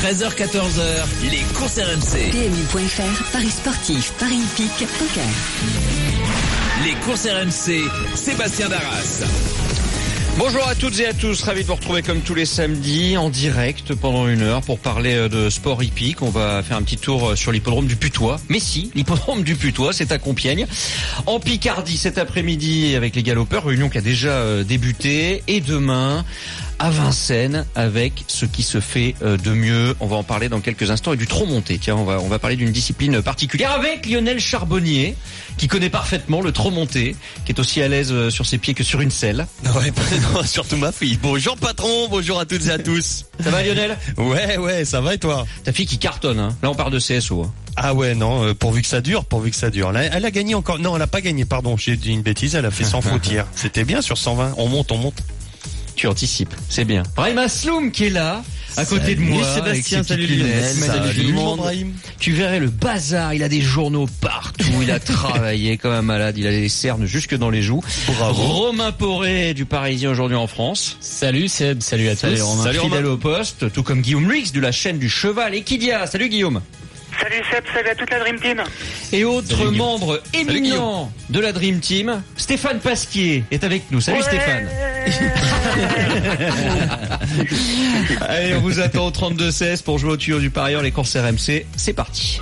13h-14h, les courses RMC. PMU.fr, Paris sportif, Paris hippique, poker. Les courses RMC, Sébastien Darras. Bonjour à toutes et à tous, ravi de vous retrouver comme tous les samedis en direct pendant 1 heure pour parler de sport hippique. On va faire un petit tour sur l'hippodrome du Putois. Mais si, l'hippodrome du Putois, c'est à Compiègne. En Picardie cet après-midi avec les galopeurs, réunion qui a déjà débuté. Et demain à Vincennes avec ce qui se fait de mieux. On va en parler dans quelques instants et du trot monté. Tiens, on va parler d'une discipline particulière avec Lionel Charbonnier qui connaît parfaitement le trot monté, qui est aussi à l'aise sur ses pieds que sur une selle. Ouais, non, surtout ma fille. Bonjour patron, bonjour à toutes et à tous. Ça va Lionel ? Ouais, ça va et toi ? Ta fille qui cartonne, hein. Là on parle de CSO. Hein. Ah ouais, non, pourvu que ça dure. Là, elle a gagné encore. Non, elle a pas gagné, pardon, j'ai dit une bêtise, elle a fait 100 fautes hier. C'était bien sur 120, on monte. Tu anticipes, c'est bien. Brahim Asloum qui est là, à côté de moi. Sébastien, salut Lionel. Salut tout le monde. Tu verrais le bazar, il a des journaux partout, il a travaillé comme un malade, il a des cernes jusque dans les joues. Bravo. Romain Poré du Parisien aujourd'hui en France. Salut Seb, salut à tous. Salut Romain. Salut Fidèle Romain. au poste, tout comme Guillaume Luix de la chaîne du Cheval Equidia. Salut Guillaume. Salut Seb, salut à toute la Dream Team. Et autre membre éminent de la Dream Team, Stéphane Pasquier est avec nous. Salut Stéphane. Allez, on vous attend au 32-16 pour jouer au tuyau du parieur, les courses RMC. C'est parti.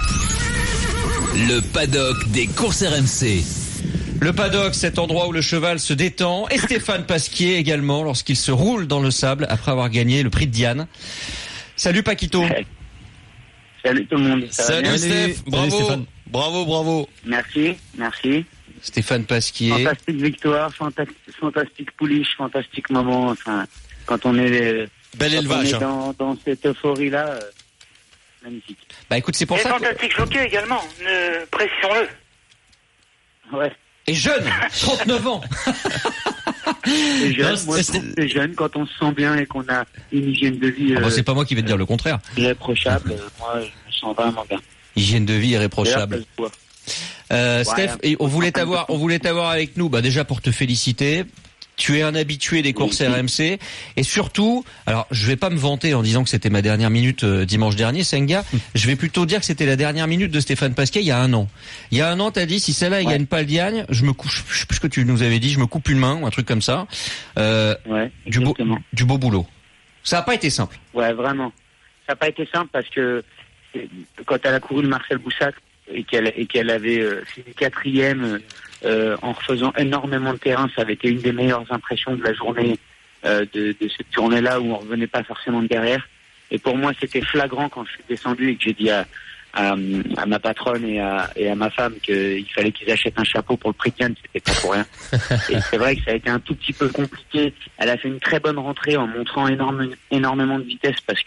Le paddock des courses RMC. Le paddock, cet endroit où le cheval se détend. Et Stéphane Pasquier également lorsqu'il se roule dans le sable après avoir gagné le prix de Diane. Salut Paquito. Salut tout le monde. Salut Steph, bravo. Stéphane. Bravo. Merci. Stéphane Pasquier. Fantastique victoire, fantastique pouliche, fantastique moment. Enfin, quand on est, Bel élevage. dans cette euphorie-là, magnifique. Bah écoute, c'est pour Et ça que... fantastique jockey également, précisons-le. Ouais. Et jeune, 39 ans. C'est jeune, Non, moi je trouve que c'est jeune quand on se sent bien et qu'on a une hygiène de vie Ah bah, c'est pas moi qui vais te dire le contraire. irréprochable. Moi, je me sens vraiment bien. Hygiène de vie D'ailleurs, irréprochable. ça se voit. Steph, et on voulait t'avoir avec nous, bah déjà pour te féliciter. Tu es un habitué des courses RMC et surtout, alors je vais pas me vanter en disant que c'était ma dernière minute dimanche dernier, Senga. Je vais plutôt dire que c'était la dernière minute de Stéphane Pasquier il y a 1 an. Il y a 1 an, t'as dit si celle-là il gagne pas le Diane, je me couche. Je sais plus ce que tu nous avais dit, je me coupe une main ou un truc comme ça. Ouais, Du beau boulot. Ça a pas été simple. Ouais, vraiment. Ça n'a pas été simple parce que quand elle a couru le Marcel Boussac et qu'elle avait fini 4e en refaisant énormément de terrain, ça avait été une des meilleures impressions de la journée, de cette journée-là où on revenait pas forcément de derrière. Et pour moi, c'était flagrant quand je suis descendu et que j'ai dit à ma patronne et à ma femme qu'il fallait qu'ils achètent un chapeau pour le prix de Diane, c'était pas pour rien. Et c'est vrai que ça a été un tout petit peu compliqué. Elle a fait une très bonne rentrée en montrant énormément de vitesse parce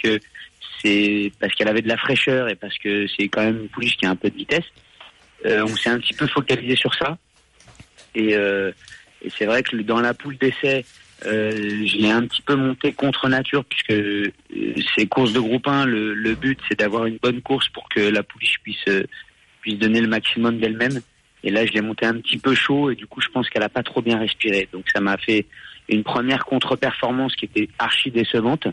qu'elle avait de la fraîcheur et parce que c'est quand même une pouliche qui a un peu de vitesse. On s'est un petit peu focalisé sur ça. Et c'est vrai que dans la poule d'essai, je l'ai un petit peu monté contre nature puisque ces courses de groupe 1, le but c'est d'avoir une bonne course pour que la pouliche puisse donner le maximum d'elle-même. Et là, je l'ai monté un petit peu chaud et du coup, je pense qu'elle a pas trop bien respiré. Donc ça m'a fait une première contre-performance qui était archi décevante.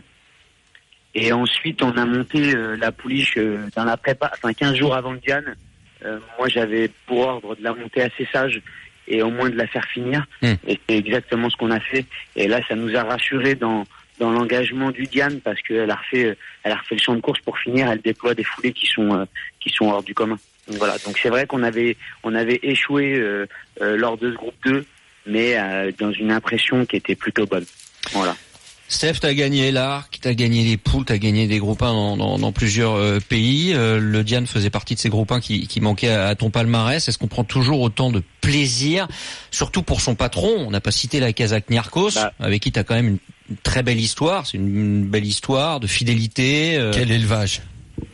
Et ensuite, on a monté la pouliche dans la prépa, 15 jours avant le Diane. Moi, j'avais pour ordre de la monter assez sage et au moins de la faire finir. Et c'est exactement ce qu'on a fait. Et là, ça nous a rassurés dans l'engagement du Diane parce qu'elle a refait le champ de course pour finir. Elle déploie des foulées qui sont hors du commun. Donc voilà. Donc c'est vrai qu'on avait échoué lors de ce groupe 2, mais dans une impression qui était plutôt bonne. Voilà. Steph, t'as gagné l'Arc, t'as gagné les poules, t'as gagné des groupes 1 dans plusieurs pays. Le Diane faisait partie de ces groupes 1 qui manquaient à ton palmarès. Est-ce qu'on prend toujours autant de plaisir, surtout pour son patron? On n'a pas cité la Kazakh Niarchos, avec qui t'as quand même une très belle histoire. C'est une belle histoire de fidélité. Quel élevage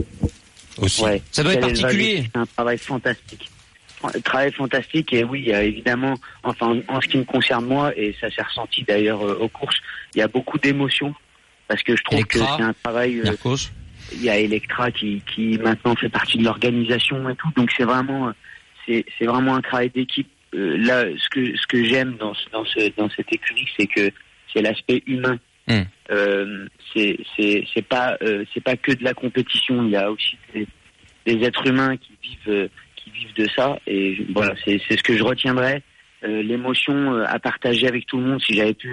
aussi. Ouais, ça doit être particulier. C'est un travail fantastique. Et oui, il y a évidemment, enfin en ce qui me concerne moi, et ça s'est ressenti d'ailleurs aux courses, il y a beaucoup d'émotions parce que je trouve Electra, que c'est un travail. Il y a Electra qui maintenant fait partie de l'organisation et tout, donc c'est vraiment un travail d'équipe. Là, ce que j'aime dans cette écurie, c'est que c'est l'aspect humain. c'est pas que de la compétition. Il y a aussi des êtres humains qui vivent de ça. Et voilà, c'est ce que je retiendrai. L'émotion à partager avec tout le monde. Si j'avais pu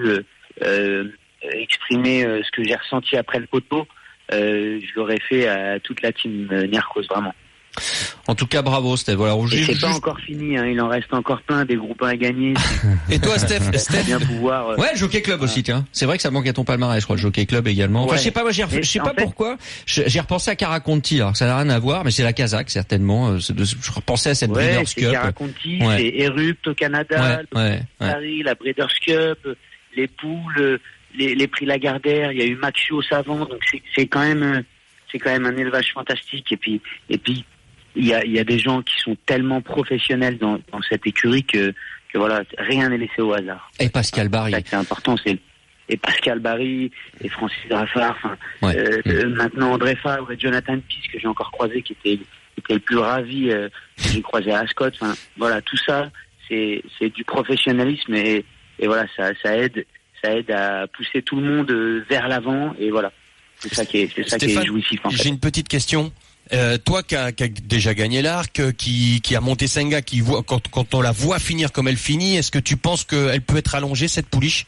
exprimer ce que j'ai ressenti après le poteau, je l'aurais fait à toute la team Niarchos, vraiment. En tout cas, bravo, Steph. Voilà, c'est pas encore fini, hein. Il en reste encore plein, des groupes 1 à gagner. Et toi, Steph bien pouvoir. Ouais, le Jockey Club aussi, tiens. C'est vrai que ça manque à ton palmarès, je crois, le Jockey Club également. Enfin, Ouais. je sais pas, moi, je sais pas pourquoi. J'ai repensé à Caraconti, alors que ça n'a rien à voir, mais c'est la Kazakh, certainement. Je repensais à cette Breeders' c'est Cup. Caraconti, Ouais. c'est Erupt au Canada, Ouais. Paris, la Breeders' Cup, les poules, les prix Lagardère, il y a eu Maxio Savant, donc c'est quand même un élevage fantastique. Et puis il y a des gens qui sont tellement professionnels dans cette écurie que voilà, rien n'est laissé au hasard. Et Pascal Barry. Ça, c'est important, et Pascal Barry, et Francis Graffard, maintenant André Favre et Jonathan Peace, que j'ai encore croisé, qui était le plus ravi, que j'ai croisé à Ascot. Enfin, voilà, tout ça, c'est du professionnalisme, et voilà, ça aide à pousser tout le monde vers l'avant, et voilà. C'est ça qui est jouissif, en fait. J'ai une petite question. Toi qui a déjà gagné l'arc, qui a monté Senga, qui voit quand on la voit finir comme elle finit, est-ce que tu penses qu'elle peut être allongée, cette pouliche?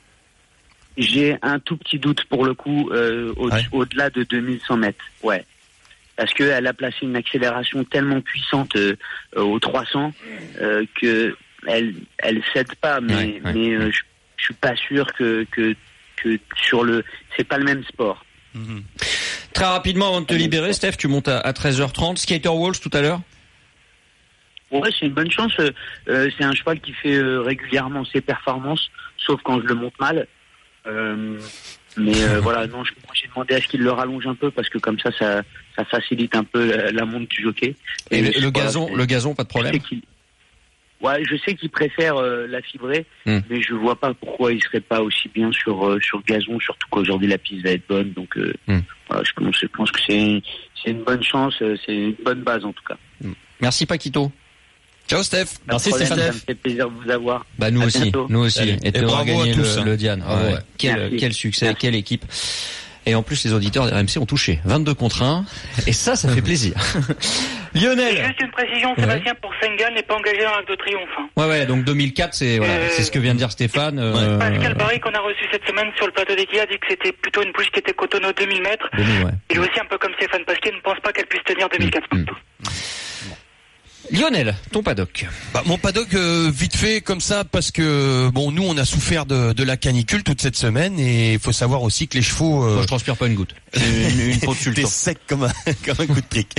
J'ai un tout petit doute pour le coup, au-delà de 2100 mètres. Ouais. Parce qu'elle a placé une accélération tellement puissante au 300 que elle cède pas, mais je suis pas sûr que sur c'est pas le même sport. Mm-hmm. Très rapidement, avant de te libérer, Steph, tu montes à 13h30. Skater Walls tout à l'heure? Ouais, c'est une bonne chance. C'est un cheval qui fait régulièrement ses performances, sauf quand je le monte mal. Mais voilà, non, moi j'ai demandé à ce qu'il le rallonge un peu, parce que comme ça facilite un peu la monte du jockey. Et le gazon, pas de problème? Je sais qu'il préfère la fibrée, mais je vois pas pourquoi il serait pas aussi bien sur gazon, surtout qu'aujourd'hui la piste va être bonne. Donc voilà, je pense que c'est une bonne chance, c'est une bonne base en tout cas. Merci Paquito. Ciao Steph. Merci Stéphane. Ça me fait plaisir de vous avoir. Bah nous aussi. Salut. Et de bravo gagner à tous, le Diane. Ah ouais. Quel succès, Merci. quelle équipe. Et en plus, les auditeurs des RMC ont touché 22 contre 1. Et ça fait plaisir. Lionel. Juste une précision, Sébastien, pour Senga n'est pas engagé dans l'Arc de Triomphe. Hein. Ouais, donc 2004, c'est ce que vient de dire Stéphane. Pascal Barry, qu'on a reçu cette semaine sur le plateau d'Equia, a dit que c'était plutôt une pouliche qui était cotonneau 2000 mètres. 2000, ouais. Il est aussi un peu comme Stéphane Pasquier, ne pense pas qu'elle puisse tenir 2004. Lionel, ton paddock. Mon paddock, vite fait comme ça, parce que nous on a souffert de la canicule toute cette semaine, et il faut savoir aussi que les chevaux. Moi, je transpire pas une goutte. Une peau de sultan. T'es sec comme un coup de trick.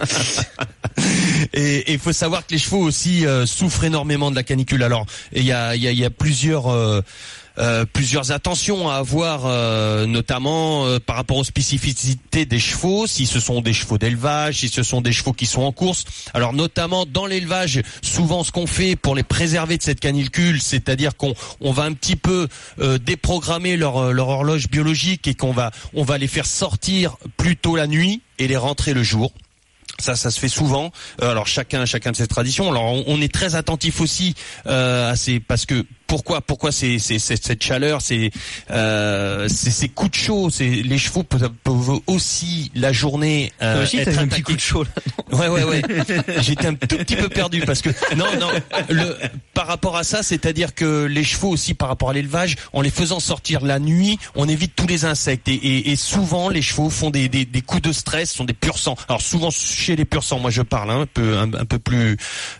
Et il faut savoir que les chevaux aussi souffrent énormément de la canicule. Alors il y a plusieurs attentions à avoir, notamment par rapport aux spécificités des chevaux, si ce sont des chevaux d'élevage, si ce sont des chevaux qui sont en course. Alors notamment dans l'élevage, souvent ce qu'on fait pour les préserver de cette canicule, c'est-à-dire qu'on va un petit peu déprogrammer leur horloge biologique, et on va les faire sortir plus tôt la nuit et les rentrer le jour. Ça se fait souvent. Alors chacun de ses traditions. Alors on est très attentif aussi à parce que pourquoi c'est cette chaleur, c'est ces coups de chaud, les chevaux peuvent aussi la journée Toi aussi, être t'as un attaqués. petit coup de chaud là. Ouais. J'étais un tout petit peu perdu parce que non, par rapport à ça, c'est-à-dire que les chevaux aussi, par rapport à l'élevage, en les faisant sortir la nuit, on évite tous les insectes, et souvent les chevaux font des coups de stress, sont des pur sang. Alors souvent chez les pur sang, moi je parle un peu plus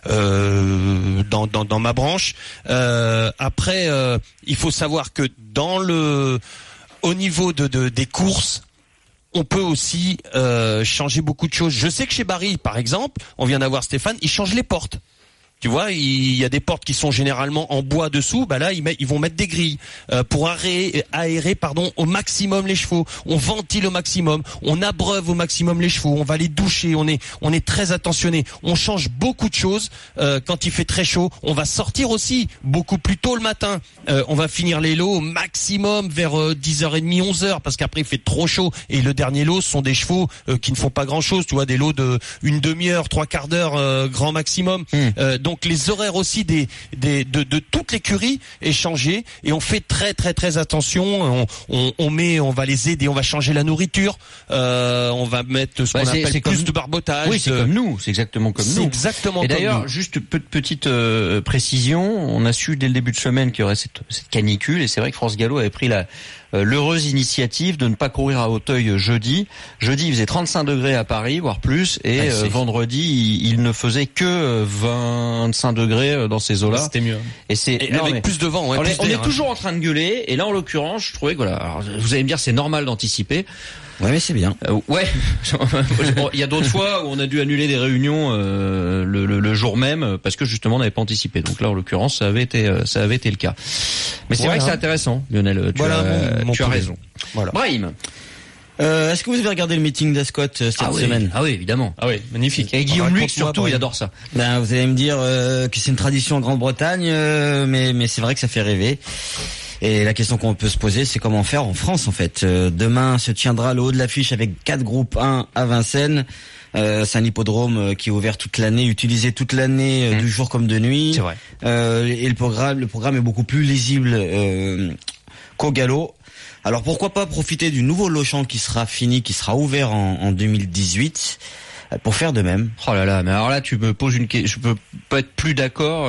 dans ma branche. Après, il faut savoir que au niveau des courses, on peut aussi changer beaucoup de choses. Je sais que chez Barry, par exemple, on vient d'avoir Stéphane, il change les portes. Tu vois, il y a des portes qui sont généralement en bois dessous. Bah là, ils vont mettre des grilles pour aérer, au maximum les chevaux. On ventile au maximum, on abreuve au maximum les chevaux. On va les doucher. On est très attentionné. On change beaucoup de choses quand il fait très chaud. On va sortir aussi beaucoup plus tôt le matin. On va finir les lots au maximum vers 10h30, 11h, parce qu'après il fait trop chaud. Et le dernier lot, ce sont des chevaux qui ne font pas grand chose. Tu vois, des lots de une demi-heure, 3/4 d'heure grand maximum. donc les horaires aussi de toute l'écurie est changé et on fait très très très attention. On va les aider, on va changer la nourriture, on va mettre ce qu'on appelle plus de barbotage. Oui, c'est comme nous, c'est exactement comme nous. Exactement. Et comme d'ailleurs, nous. juste petite précision, on a su dès le début de semaine qu'il y aurait cette canicule et c'est vrai que France Gallo avait pris l'heureuse initiative de ne pas courir à Auteuil jeudi. Jeudi, il faisait 35 degrés à Paris, voire plus, et vendredi, il ne faisait que 25 degrés dans ces eaux-là. C'était mieux. Et avec plus de vent. Ouais, on est toujours en train de gueuler, et là, en l'occurrence, je trouvais que voilà. Alors, vous allez me dire, c'est normal d'anticiper. Ouais, mais c'est bien. Ouais. Il y a d'autres fois où on a dû annuler des réunions le jour même parce que justement on n'avait pas anticipé. Donc là, en l'occurrence, ça avait été le cas. Mais c'est vrai que c'est intéressant, Lionel. Tu as raison. Voilà. Brahim. Est-ce que vous avez regardé le meeting d'Ascot cette semaine? Ah oui, évidemment. Ah oui, magnifique. Et Guillaume Luc surtout, il adore ça. Ben, vous allez me dire que c'est une tradition en Grande-Bretagne, mais c'est vrai que ça fait rêver. Et la question qu'on peut se poser, c'est comment faire en France en fait. Demain se tiendra le haut de l'affiche avec 4 groupes 1 à Vincennes. C'est un hippodrome qui est ouvert toute l'année, utilisé toute l'année, du jour comme de nuit. C'est vrai. Et le programme est beaucoup plus lisible qu'au galop. Alors pourquoi pas profiter du nouveau Lochamp qui sera ouvert en 2018 pour faire de même. Oh là là, mais alors là tu me poses une question, je peux pas être plus d'accord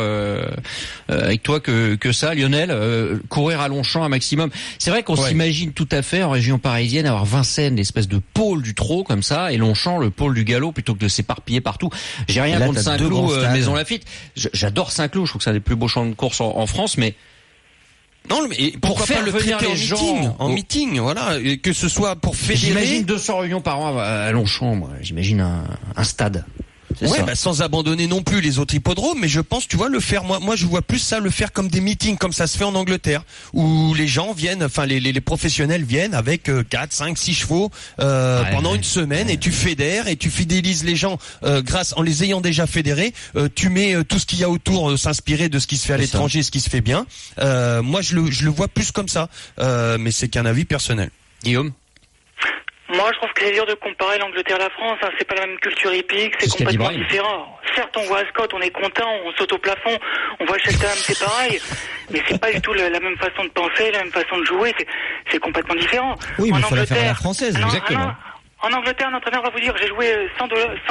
avec toi que ça, Lionel. Courir à Longchamp un maximum. C'est vrai qu'on s'imagine tout à fait en région parisienne avoir Vincennes, l'espèce de pôle du trot comme ça, et Longchamp le pôle du galop plutôt que de s'éparpiller partout. J'ai rien contre Saint-Cloud, Maison Lafitte. J'adore Saint-Cloud, je trouve que c'est un des plus beaux champs de course en France, mais non, mais pourquoi pas le traiter en meeting, voilà, que ce soit pour fédérer. J'imagine 200 réunions par an à Longchamp, moi. J'imagine un stade. Ouais, bah, sans abandonner non plus les autres hippodromes, mais je pense, tu vois, le faire, moi je vois plus ça, le faire comme des meetings, comme ça se fait en Angleterre, où les gens viennent, enfin les professionnels viennent avec 4, 5, 6 chevaux pendant une semaine, et tu fédères et tu fidélises les gens grâce, en les ayant déjà fédérés, tu mets tout ce qu'il y a autour, s'inspirer de ce qui se fait à l'étranger, ce qui se fait bien. Moi je le vois plus comme ça, mais c'est qu'un avis personnel. Guillaume? Moi, je trouve que c'est dur de comparer l'Angleterre et la France. Hein. C'est pas la même culture hippique, c'est complètement différent. Certes, on voit Ascot, on est content, on saute au plafond. On voit Cheltenham, c'est pareil. Mais c'est pas du tout la même façon de penser, la même façon de jouer. C'est complètement différent. Oui, mais il faut la faire à la française. Exactement. En Angleterre, un entraîneur va vous dire, j'ai joué 100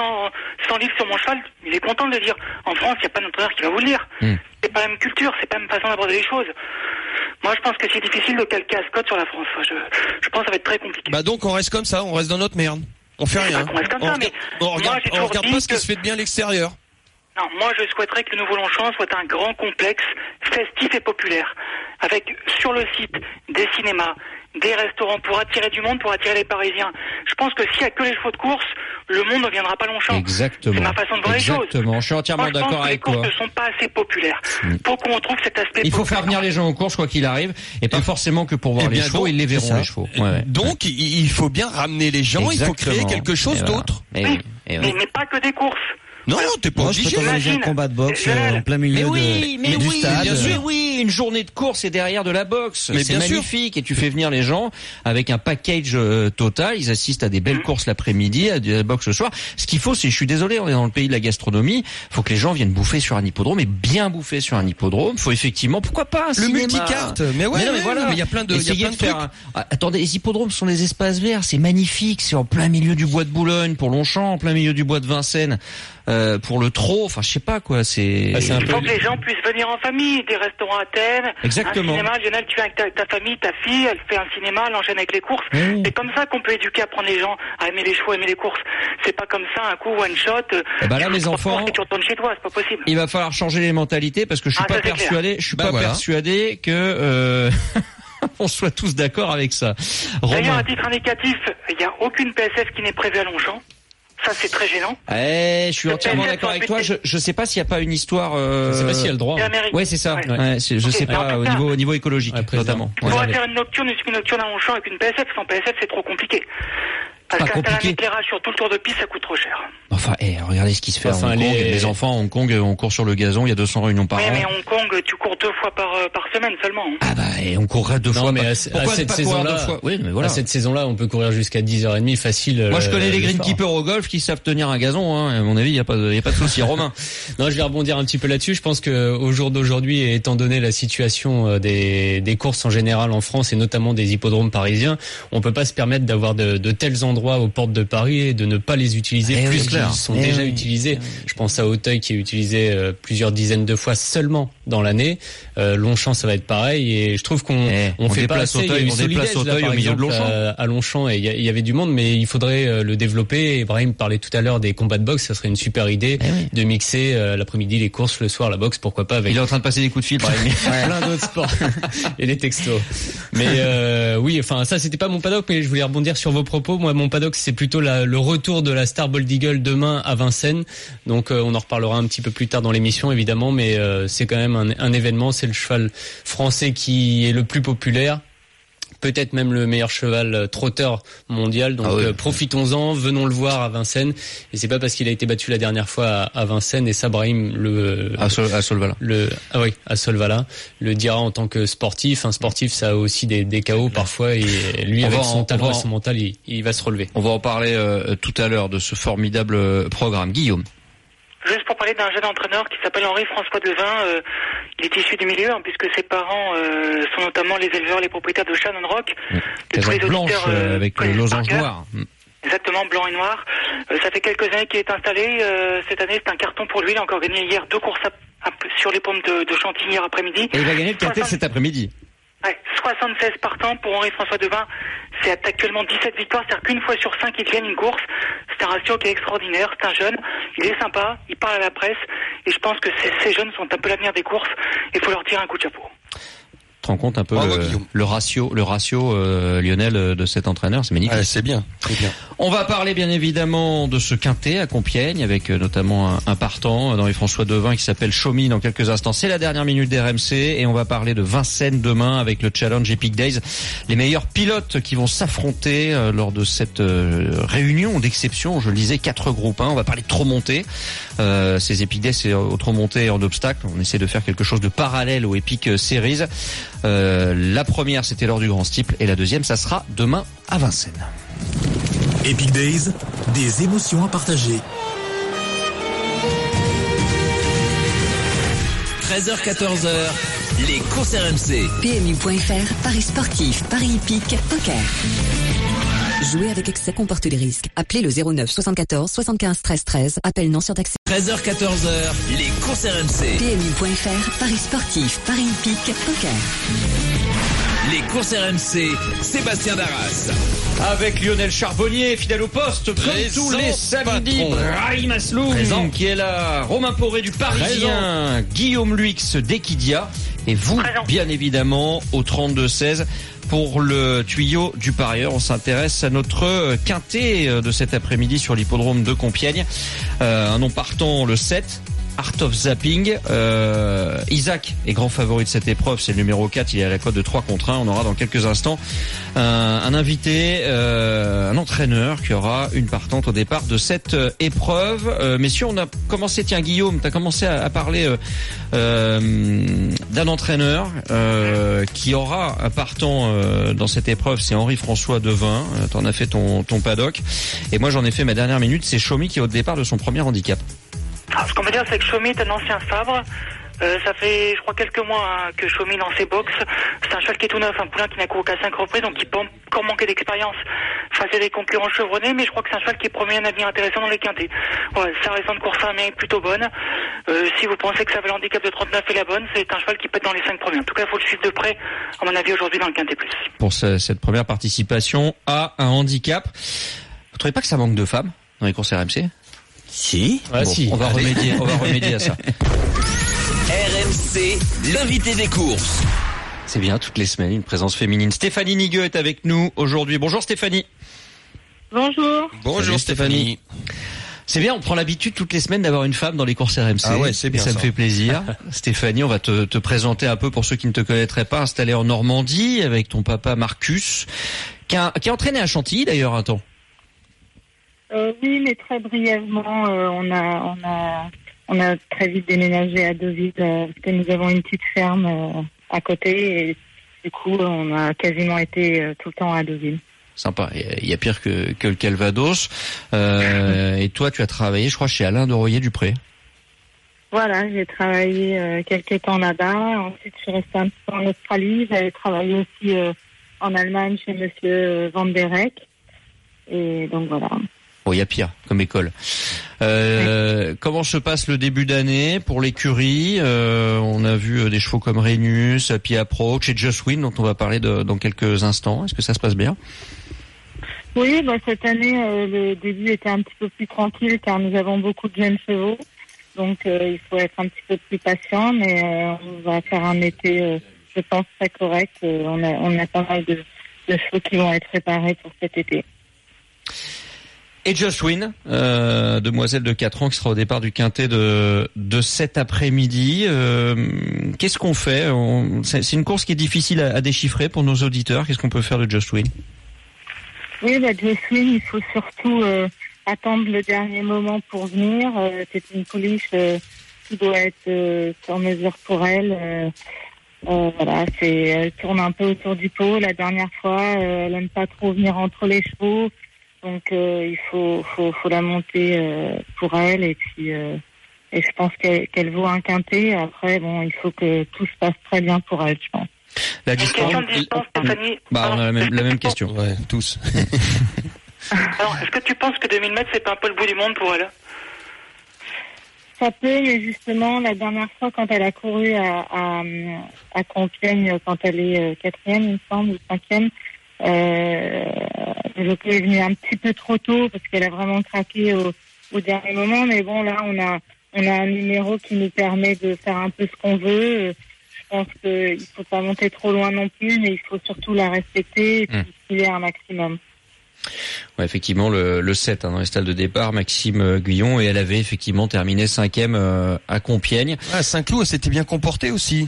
livres sur mon cheval. Il est content de le dire. En France, il n'y a pas d'entraîneur qui va vous le dire. C'est pas la même culture, c'est pas la même façon d'aborder les choses. Moi, je pense que c'est difficile de calquer Ascot sur la France. Je pense que ça va être très compliqué. Bah donc, on reste comme ça, on reste dans notre merde. On fait rien. On regarde pas ce qui se fait de bien à l'extérieur. Non, moi, je souhaiterais que le nouveau Longchamp soit un grand complexe festif et populaire, avec sur le site des cinémas, des restaurants pour attirer du monde, pour attirer les Parisiens. Je pense que s'il n'y a que les chevaux de course, le monde ne viendra pas à Longchamp. Exactement. C'est ma façon de voir les choses. Exactement. Je suis entièrement d'accord avec toi. Les courses ne sont pas assez populaires. Pour qu'on retrouve cet aspect. Il faut faire venir les gens aux courses quoi qu'il arrive, et pas forcément que pour voir les chevaux, ils les verront les chevaux. Donc il faut bien ramener les gens. Il faut créer quelque chose d'autre. Mais pas que des courses. Non, t'es pas obligé. Je peux t'organiser un combat de boxe en plein milieu du stade. Bien sûr, oui, une journée de course et derrière de la boxe. C'est magnifique. Et tu fais venir les gens avec un package total. Ils assistent à des belles courses l'après-midi, à de la boxe le soir. Ce qu'il faut, c'est, je suis désolé, on est dans le pays de la gastronomie. Faut que les gens viennent bouffer sur un hippodrome et bien bouffer sur un hippodrome. Faut effectivement, pourquoi pas un cinéma. Multicarte. Mais voilà. Il y a plein de trucs. Attendez, les hippodromes sont des espaces verts. C'est magnifique. C'est en plein milieu du bois de Boulogne pour Longchamp, en plein milieu du bois de Vincennes. Pour le trot, enfin je sais pas quoi, c'est. Il faut que les gens puissent venir en famille, des restaurants à thème, exactement. Un cinéma. Lionel, tu viens avec ta famille, ta fille, elle fait un cinéma, elle enchaîne avec les courses. C'est comme ça qu'on peut éduquer, apprendre les gens à aimer les chevaux, aimer les courses. C'est pas comme ça un coup one shot. Là mes enfants, tu retournes chez toi, c'est pas possible. Il va falloir changer les mentalités parce que je suis pas persuadé, persuadé que on soit tous d'accord avec ça. D'ailleurs, à titre indicatif, il n'y a aucune PSF qui n'est prévue à Longchamp. Ça, c'est très gênant. Je suis entièrement d'accord avec toi. Je sais pas s'il y a pas une histoire. Je sais pas s'il y a le droit. Ouais, c'est ça. Je sais pas au niveau écologique, notamment. On pourrait faire une nocturne à Longchamp avec une PSF. Sans PSF, c'est trop compliqué. Parce pas qu'installer un compliqué. éclairage sur tout le tour de piste, ça coûte trop cher. Enfin, regardez ce qui se fait à Hong Kong. Les enfants à Hong Kong, on court sur le gazon, il y a 200 réunions par an. Oui, mais Hong Kong, tu cours 2 fois par semaine seulement. Ah bah, et on courrait 2 fois. Mais par... à cette saison-là, oui, mais voilà. À cette saison-là, on peut courir jusqu'à 10h30 facile. Moi, je connais les greenkeepers au golf qui savent tenir un gazon, hein. À mon avis, il y a pas de souci. Romain. Non, je vais rebondir un petit peu là-dessus. Je pense que au jour d'aujourd'hui, étant donné la situation des courses en général en France et notamment des hippodromes parisiens, on peut pas se permettre d'avoir de tels endroits aux portes de Paris et de ne pas les utiliser puisqu'ils sont déjà utilisés. Je pense à Auteuil qui est utilisé plusieurs dizaines de fois seulement dans l'année. Longchamp, ça va être pareil. Et je trouve qu'on fait pas assez. Il y a eu Solidez là, par exemple, à Longchamp, et il y avait du monde, mais il faudrait le développer. Ibrahim parlait tout à l'heure des combats de boxe. Ça serait une super idée de mixer l'après-midi les courses, le soir la boxe, pourquoi pas avec. Il est en train de passer des coups de fil, Ibrahim. Plein d'autres sports et des textos. Mais oui, enfin ça c'était pas mon paddock, mais je voulais rebondir sur vos propos. Moi, mon paddock, c'est plutôt le retour de la Star Bold Eagle demain à Vincennes. Donc on en reparlera un petit peu plus tard dans l'émission, évidemment, mais c'est quand même un événement. C'est le cheval français qui est le plus populaire. Peut-être même le meilleur cheval trotteur mondial. Donc profitons-en, venons le voir à Vincennes. Et c'est pas parce qu'il a été battu la dernière fois à Vincennes et ça, Brahim à Solvala. À Solvala le dira en tant que sportif. Un sportif, ça a aussi des KO parfois, et lui avec son talent et son mental, il va se relever. On va en parler tout à l'heure de ce formidable programme. Guillaume. Juste pour parler d'un jeune entraîneur qui s'appelle Henri-François Devin, il est issu du milieu, puisque ses parents sont notamment les éleveurs, les propriétaires de Shannon Rock. De tous les blanche avec le losange noir. Exactement, blanc et noir. Ça fait quelques années qu'il est installé. Cette année, c'est un carton pour lui. Il a encore gagné hier 2 courses sur les pommes de Chantilly hier après-midi. Et il va gagner le quintet cet après-midi. Ouais, 76 partants pour Henri-François Devin. C'est actuellement 17 victoires, c'est-à-dire qu'une fois sur 5 il gagne une course. C'est un ratio qui est extraordinaire. C'est un jeune, il est sympa, il parle à la presse, et je pense que ces jeunes sont un peu l'avenir des courses. Il faut leur tirer un coup de chapeau. Tu te rends compte un peu le ratio Lionel de cet entraîneur, c'est magnifique. C'est bien. On va parler bien évidemment de ce quintet à Compiègne avec notamment un partant d'Henri-François Devin qui s'appelle Chaumy dans quelques instants. C'est la dernière minute d'RMC et on va parler de Vincennes demain avec le Challenge Epic Days. Les meilleurs pilotes qui vont s'affronter lors de cette réunion d'exception. Je le disais, 4 groupes 1. On va parler de trop montée. Ces Epic Days, c'est au trop montée et en obstacle. On essaie de faire quelque chose de parallèle aux Epic Series. La première, c'était lors du Grand Steeple et la deuxième, ça sera demain à Vincennes. Epic Days, des émotions à partager. 13h-14h, les courses RMC. PMU.fr, Paris sportif, Paris hippique, poker. Jouer avec excès comporte des risques. Appelez le 09 74 75 13 13. Appel non surtaxé. 13h-14h, les courses RMC. PMU.fr, Paris sportif, Paris hippique, poker. Les courses RMC, Sébastien Darras. Avec Lionel Charbonnier, fidèle au poste, comme tous les samedis. Brahim Asloum, qui est là. Romain Poré du Parisien. Guillaume Luix d'Equidia. Et vous, bien évidemment, au 32-16. Pour le tuyau du parieur, on s'intéresse à notre quintet de cet après-midi sur l'hippodrome de Compiègne. Un nom partant, le 7. Art of Zapping. Isaac est grand favori de cette épreuve, c'est le numéro 4, il est à la cote de 3-1. On aura dans quelques instants un invité, un entraîneur qui aura une partante au départ de cette épreuve. Messieurs, on a commencé, tiens Guillaume, tu as commencé à parler d'un entraîneur qui aura un partant dans cette épreuve, c'est Henri-François Devin. Tu en as fait ton paddock. Et moi j'en ai fait ma dernière minute, c'est Chaumy qui est au départ de son premier handicap. Alors, ce qu'on peut dire, c'est que Chaumy est un ancien sabre. Ça fait, je crois, quelques mois que Chaumy dans ses box. C'est un cheval qui est tout neuf, un poulain qui n'a couru qu'à 5 reprises, donc il peut encore manquer d'expérience face à des concurrents chevronnés, mais je crois que c'est un cheval qui promet un avenir intéressant dans les quintés. Ouais, sa récente course à est plutôt bonne. Si vous pensez que ça va l'handicap de 39 est la bonne, c'est un cheval qui peut être dans les 5 premiers. En tout cas, il faut le suivre de près, à mon avis, aujourd'hui dans le quintet plus. Pour cette première participation à un handicap, vous trouvez pas que ça manque de femmes dans les courses RMC? Si. Bon, si. On va remédier à ça. RMC, l'invité des courses. C'est bien, toutes les semaines, une présence féminine. Stéphanie Nigueux est avec nous aujourd'hui. Bonjour Stéphanie. Bonjour. Bonjour Stéphanie. C'est bien, on prend l'habitude toutes les semaines d'avoir une femme dans les courses RMC. Ah ouais, c'est bien. Ça me fait plaisir. Stéphanie, on va te présenter un peu pour ceux qui ne te connaîtraient pas. Installée en Normandie avec ton papa Marcus, qui a entraîné à Chantilly d'ailleurs un temps. Oui, mais très brièvement, on a très vite déménagé à Deauville parce que nous avons une petite ferme à côté et du coup, on a quasiment été tout le temps à Deauville. Sympa. Il y a pire que le Calvados. Et toi, tu as travaillé, je crois, chez Alain de Royer-Dupré. Voilà, j'ai travaillé quelques temps là-bas. Ensuite, je suis restée un petit peu en Australie. J'avais travaillé aussi en Allemagne chez Monsieur Van der Eyck. Et donc voilà. Bon, il y a pire comme école. Comment se passe le début d'année pour l'écurie? On a vu des chevaux comme Rhenus, Happy Approach et Just Win, dont on va parler dans quelques instants. Est-ce que ça se passe bien? Oui, cette année, le début était un petit peu plus tranquille car nous avons beaucoup de jeunes chevaux. Donc, il faut être un petit peu plus patient, mais on va faire un été, je pense, très correct. On a pas mal de chevaux qui vont être préparés pour cet été. Et Just Win, demoiselle de 4 ans qui sera au départ du quintet de cet après-midi. Qu'est-ce qu'on fait? C'est une course qui est difficile à déchiffrer pour nos auditeurs. Qu'est-ce qu'on peut faire de Just Win? Oui, Just Win, il faut surtout attendre le dernier moment pour venir. C'est une pouliche qui doit être sur mesure pour elle. Voilà, elle tourne un peu autour du pot. La dernière fois, elle aime pas trop venir entre les chevaux. Donc il faut la monter pour elle et puis et je pense qu'elle vaut un quintet. Après il faut que tout se passe très bien pour elle, je pense. La distance, Stéphanie. on a la même question. Ouais, tous. Alors, est-ce que tu penses que 2000 mètres c'est pas un peu le bout du monde pour elle? Ça peut, mais justement la dernière fois quand elle a couru à Compiègne, quand elle est 4e, il me semble, ou 5e. Le coup est venu un petit peu trop tôt parce qu'elle a vraiment craqué au dernier moment, mais bon là on a un numéro qui nous permet de faire un peu ce qu'on veut. Je pense qu'il faut pas monter trop loin non plus, mais il faut surtout la respecter et puis filer un maximum. Ouais, effectivement, le 7 dans les stalles de départ, Maxime Guyon, et elle avait effectivement terminé 5e à Compiègne. Ah, Saint-Cloud, elle s'était bien comportée aussi.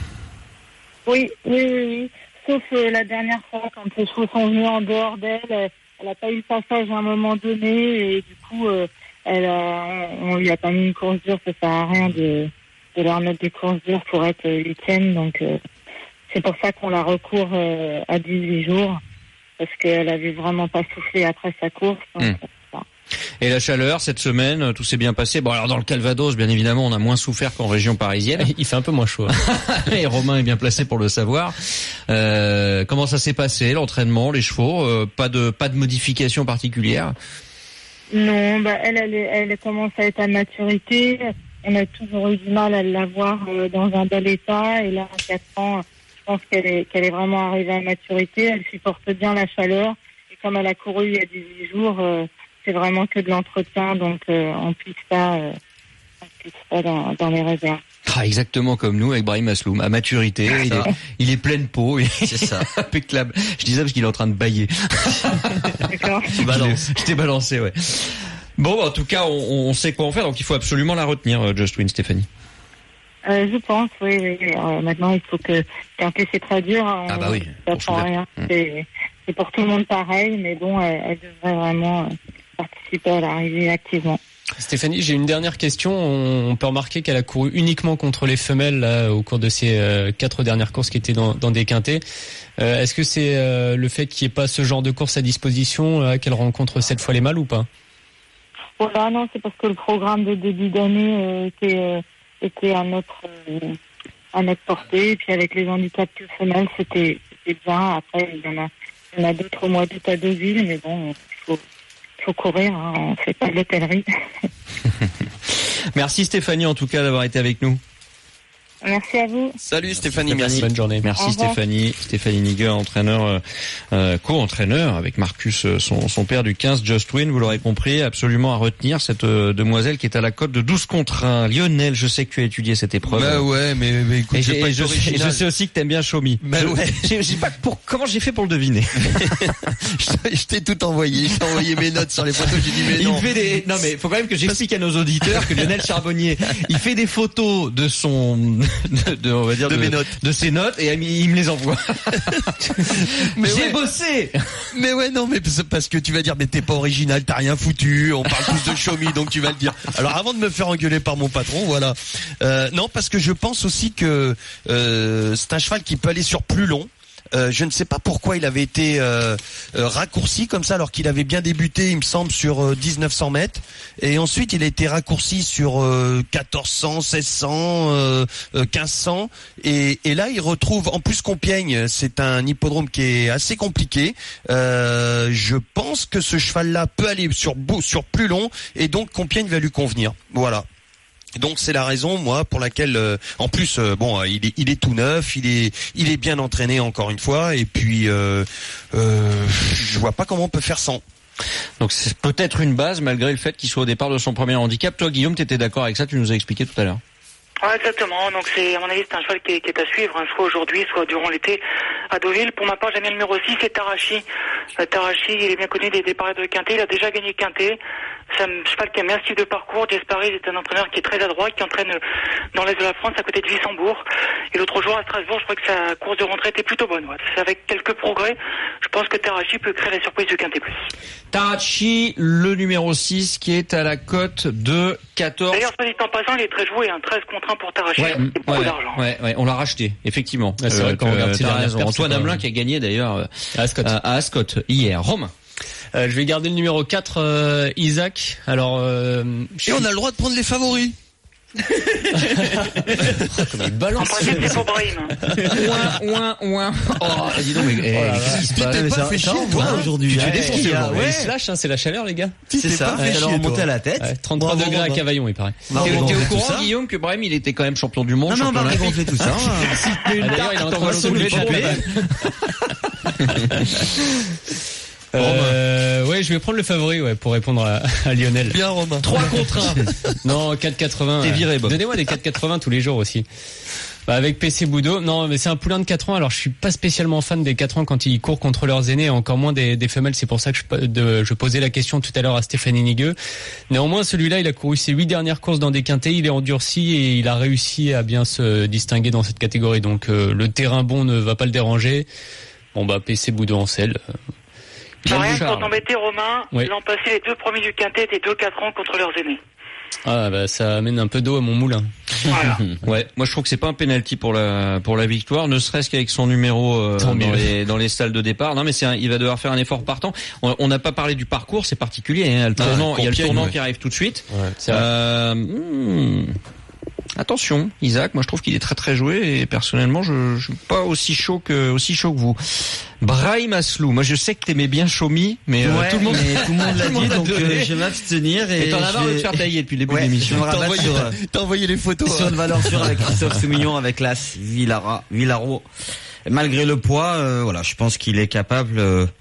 Oui. Sauf la dernière fois, quand les chevaux sont venus en dehors d'elle, elle n'a pas eu le passage à un moment donné et du coup, on lui a pas mis une course dure. Ça sert à rien de leur mettre des courses dures pour être 8e. Donc, c'est pour ça qu'on la recourt à 18 jours parce qu'elle avait vraiment pas soufflé après sa course. Donc, Et la chaleur, cette semaine, tout s'est bien passé. Bon, alors dans le Calvados, bien évidemment, on a moins souffert qu'en région parisienne. Il fait un peu moins chaud. Et Romain est bien placé pour le savoir. Comment ça s'est passé, l'entraînement, les chevaux? Pas de modification particulière? Non, elle commence à être à maturité. On a toujours eu du mal à l'avoir dans un bel état. Et là, à 4 ans, je pense qu'elle est vraiment arrivée à maturité. Elle supporte bien la chaleur. Et comme elle a couru il y a 18 jours, c'est vraiment que de l'entretien, donc on ne pisse pas dans les réserves. Ah, exactement comme nous avec Brahim Asloum, à maturité, il est plein de peau, c'est ça, impeccable. Je dis ça parce qu'il est en train de bailler. D'accord. Je t'ai balancé, ouais. Bon, en tout cas, on sait quoi en faire, donc il faut absolument la retenir, Just Win, Stéphanie. Je pense, oui. Maintenant, il faut quand c'est très dur, oui, ça prend rien. C'est pour tout le monde pareil, mais bon, elle devrait vraiment participer à l'arrivée activement. Stéphanie, j'ai une dernière question. On peut remarquer qu'elle a couru uniquement contre les femelles là, au cours de ces 4 dernières courses qui étaient dans des quintets. Est-ce que c'est le fait qu'il n'y ait pas ce genre de course à disposition qu'elle rencontre cette fois les mâles ou pas? Voilà, non, c'est parce que le programme de début d'année était à notre portée. Et puis avec les handicaps femelles, c'était bien. Après, il y en a d'autres au mois d'août à Deauville, mais bon, il faut courir, hein, on fait pas de l'hôtellerie. Merci Stéphanie en tout cas d'avoir été avec nous. Merci à vous. Salut Stéphanie, merci. Bonne journée. Merci Stéphanie Niger, entraîneur, co-entraîneur avec Marcus, son père du 15 Just Win. Vous l'aurez compris, absolument à retenir cette demoiselle qui est à la cote de 12 contre 1. Lionel, je sais que tu as étudié cette épreuve. Bah ouais, mais écoute, je sais aussi que t'aimes bien Shomi. Bah ouais. J'ai pas comment j'ai fait pour le deviner. je t'ai tout envoyé. Je t'ai envoyé mes notes sur les photos. J'ai dit mais non. Il fait non mais faut quand même que j'explique à nos auditeurs que Lionel Charbonnier, il fait des photos de son on va dire de mes notes, de ses notes, et il me les envoie. J'ai bossé. Mais ouais, non, mais parce que tu vas dire, mais t'es pas original, t'as rien foutu. On parle tous de Xiaomi, donc tu vas le dire. Alors avant de me faire engueuler par mon patron, voilà. Non, parce que je pense aussi que c'est un cheval qui peut aller sur plus long. Je ne sais pas pourquoi il avait été raccourci comme ça, alors qu'il avait bien débuté, il me semble, sur 1900 mètres. Et ensuite, il a été raccourci sur 1400, 1600, 1500. Et là, il retrouve, en plus Compiègne, c'est un hippodrome qui est assez compliqué. Je pense que ce cheval-là peut aller sur plus long, et donc Compiègne va lui convenir. Voilà. Donc c'est la raison, moi, pour laquelle, en plus, il est tout neuf, il est bien entraîné encore une fois, et puis je vois pas comment on peut faire sans. Donc c'est peut-être une base malgré le fait qu'il soit au départ de son premier handicap. Toi, Guillaume, t'étais d'accord avec ça, tu nous as expliqué tout à l'heure. Ouais, exactement. Donc c'est, à mon avis, c'est un cheval qui est à suivre, hein, soit aujourd'hui, soit durant l'été à Deauville. Pour ma part, j'aime bien le numéro 6, c'est Tarachi. Tarachi, il est bien connu des départs de Quintet. Il a déjà gagné Quintet. C'est un cheval qui aime bien ce type de parcours. Jess Paris est un entraîneur qui est très adroit, qui entraîne dans l'est de la France, à côté de Wissembourg. Et l'autre jour, à Strasbourg, je crois que sa course de rentrée était plutôt bonne. Ouais. C'est avec quelques progrès, je pense que Tarachi peut créer la surprise du Quintet Plus. Tarachi, le numéro 6, qui est à la cote de 14. D'ailleurs, soit dit en passant, il est très joué, hein, 13 contre 1 pour Tarachi. Ouais, c'est beaucoup d'argent. Ouais, on l'a racheté, effectivement. C'est vrai qu'on regarde ses dernières pertes. Antoine Hamelin qui a gagné d'ailleurs à Ascot hier. Romain. Je vais garder le numéro 4, Isaac. Alors, et on a le droit de prendre les favoris. Comme il balance. En principe, c'est pour Brahim. Ouin. Oh, dis donc, mais qu'est-ce qui se passe? Tu t'es pas fait chier, toi, aujourd'hui. Tu t'es défoncé aujourd'hui. Il se lâche, hein, c'est la chaleur, les gars. C'est ça, ça leur remonter à la tête. 33 degrés à Cavaillon, il paraît. T'es au courant, Guillaume, que Brahim, il était quand même champion du monde? Non, on va régonfler tout ça. D'ailleurs, il est en train de se l'échapper. Ouais, je vais prendre le favori, pour répondre à Lionel. Bien, Romain. 3 contre 1. Non, 4,80. T'es viré, Bob. Donnez-moi des 4,80 tous les jours aussi. Avec PC Boudot. Non, mais c'est un poulain de 4 ans. Alors, je suis pas spécialement fan des 4 ans quand ils courent contre leurs aînés, encore moins des femelles. C'est pour ça que je posais la question tout à l'heure à Stéphanie Nigueux. Néanmoins, celui-là, il a couru ses 8 dernières courses dans des quintets. Il est endurci et il a réussi à bien se distinguer dans cette catégorie. Donc, le terrain bon ne va pas le déranger. Bon, PC Boudot en selle. Rien pour t'embêter, Romain. Oui. L'an passé, les 2 premiers du Quintet étaient 2-4 ans contre leurs aînés. Ah, ça amène un peu d'eau à mon moulin. Voilà. Ouais, moi je trouve que c'est pas un penalty pour la victoire, ne serait-ce qu'avec son numéro dans les salles de départ. Non, mais il va devoir faire un effort partant. On n'a pas parlé du parcours, c'est particulier. Hein. Il y a le tournant qui arrive tout de suite. Ouais, c'est vrai. Attention, Isaac, moi je trouve qu'il est très très joué et personnellement je suis pas aussi chaud que vous. Brahim Aslou, moi je sais que t'aimais bien Xiaomi, mais tout le monde l'a dit, donc je vais m'abstiner et t'en as marre de te faire tailler depuis le début de l'émission. T'as envoyé les photos sur une valeur sûre avec Christophe Soumillon, avec l'As Villaro. Malgré le poids, je pense qu'il est capable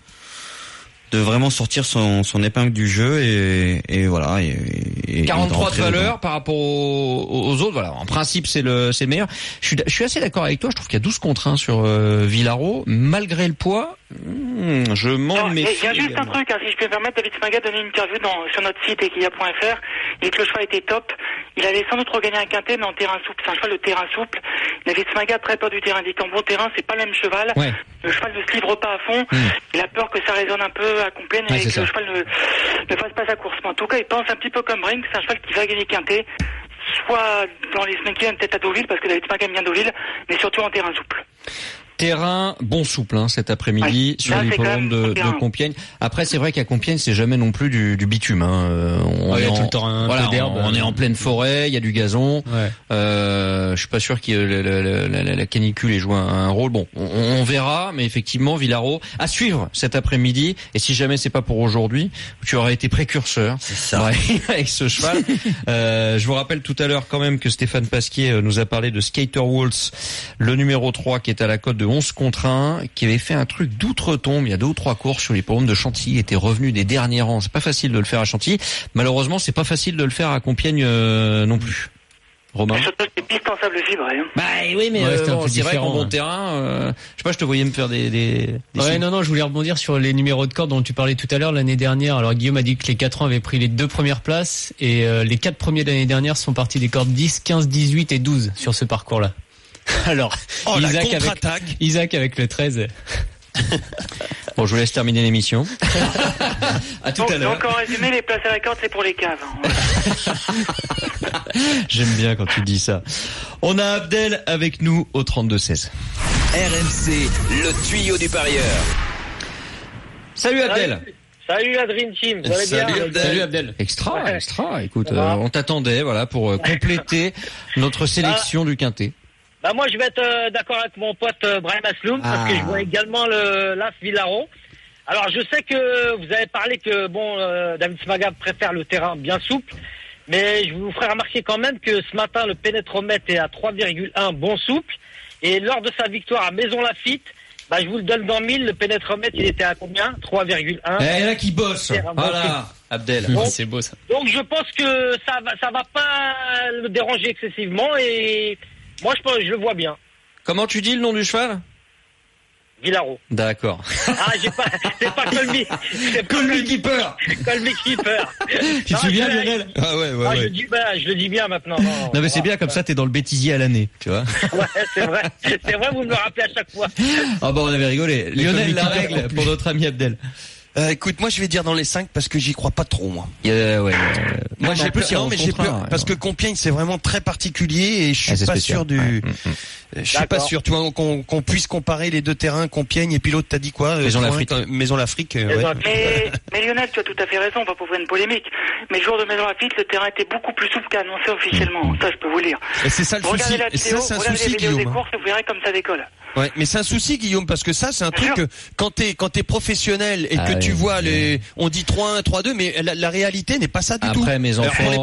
de vraiment sortir son épingle du jeu et voilà. Et 43 de valeur par rapport aux autres. Voilà. En principe, c'est le meilleur. Je suis assez d'accord avec toi. Je trouve qu'il y a 12 contre 1 sur Villaro. Malgré le poids, je m'en méfie. Il y a juste un truc, si je peux me permettre, David Smaga a donné une interview sur notre site equidia.fr. Il dit que le cheval était top. Il allait sans doute regagner un quintet, mais en terrain souple. C'est un cheval de terrain souple. David Smaga a très peur du terrain. Il dit qu'en bon terrain, c'est pas le même cheval. Ouais. Le cheval ne se livre pas à fond. Il a peur que ça résonne un peu à Compiègne et que le cheval ne fasse pas sa course. Mais en tout cas, il pense un petit peu comme Ring. C'est un cheval qui va gagner quintet. Soit dans les semaines qui viennent, peut-être à Deauville, parce que David Smaga aime bien Deauville, mais surtout en terrain souple. Terrain bon souple cet après-midi sur l'hippodrome de Compiègne. Après c'est vrai qu'à Compiègne c'est jamais non plus du bitume. On est tout le temps on est en pleine forêt, il y a du gazon. Je suis pas sûr que la canicule ait joué un rôle. Bon, on verra, mais effectivement Villaro à suivre cet après-midi. Et si jamais c'est pas pour aujourd'hui, tu aurais été précurseur. C'est ça. Avec ce cheval. Je vous rappelle tout à l'heure quand même que Stéphane Pasquier nous a parlé de Skater Waltz, le numéro 3 qui est à la cote de 11 contre 1, qui avait fait un truc d'outre-tombe il y a 2 ou 3 courses sur l'hippodrome de Chantilly, était revenu des derniers rangs. C'est pas facile de le faire à Chantilly. Malheureusement, c'est pas facile de le faire à Compiègne non plus. Romain. Surtout des pistes en sable fibré. Hein. Bah oui, mais Ouais, bon, c'est vrai qu'en bon hein. terrain, je sais pas, je te voyais me faire des Ouais, non, je voulais rebondir sur les numéros de corde dont tu parlais tout à l'heure l'année dernière. Alors Guillaume a dit que les 4 ans avaient pris les 2 premières places et les 4 premiers de l'année dernière sont partis des cordes 10, 15, 18 et 12 sur ce parcours-là. Alors, Isaac avec le 13. Bon, je vous laisse terminer l'émission. À tout à l'heure. Donc en résumé, les places à la corde, c'est pour les caves. J'aime bien quand tu dis ça. On a Abdel avec nous au 32-16. RMC, le tuyau du parieur. Salut Abdel. Salut la Dream Team, vous allez bien? Salut Abdel. Extra. Écoute, on t'attendait, voilà, pour compléter notre sélection du Quintet. Bah moi je vais être d'accord avec mon pote Brahim Asloum parce que je vois également l'As Villaro. Alors je sais que vous avez parlé que David Smaga préfère le terrain bien souple, mais je vous ferai remarquer quand même que ce matin le pénétromètre est à 3,1 bon souple et lors de sa victoire à Maison Lafitte, je vous le donne dans 1000, le pénétromètre il était à combien? 3,1. Eh là qui bosse. Voilà, Abdel. Donc, c'est beau ça. Donc je pense que ça va pas le déranger excessivement et moi, je le vois bien. Comment tu dis le nom du cheval? Villaro. D'accord. Ah, c'est pas Colby. Colby Keeper. Colby Keeper. Tu te souviens, Lionel? Ah ouais. Je le dis bien maintenant. Non, mais c'est bien, comme ça, t'es dans le bêtisier à l'année, tu vois. Ouais, c'est vrai. C'est vrai, vous me le rappelez à chaque fois. Ah bon, on avait rigolé. Lionel, la règle pour notre ami Abdel. Écoute, moi je vais dire dans les 5 parce que j'y crois pas trop, moi. Moi j'ai peur parce que Compiègne c'est vraiment très particulier et je suis pas sûr je suis pas sûr, tu vois, qu'on puisse comparer les deux terrains, Compiègne et puis l'autre t'as dit quoi? Maison Lafrique. Mais Lionel, tu as tout à fait raison, pas pour faire une polémique. Mais le jour de Maison Lafitte, le terrain était beaucoup plus souple qu'annoncé officiellement. Ça, je peux vous le dire. Et c'est ça le souci. Regardez la vidéo des courses et vous verrez comme ça décolle. Ouais, mais c'est un souci, Guillaume, parce que ça, c'est un truc que quand t'es professionnel et que tu vois on dit 3-1, 3-2, mais la réalité n'est pas ça du tout. Après, mes